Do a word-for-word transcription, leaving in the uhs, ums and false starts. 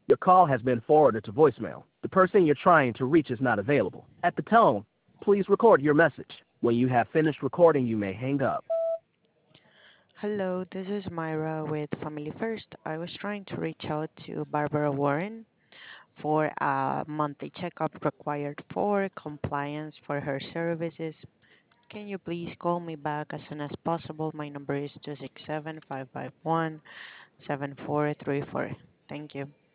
Your call has been forwarded to voicemail. The person you're trying to reach is not available. At the tone, please record your message. When you have finished recording, you may hang up. Hello, this is Myra with Family First. I was trying to reach out to Barbara Warren for a monthly checkup required for compliance for her services. Can you please call me back as soon as possible? My number is two six seven, five five one, seven four three four. Thank you.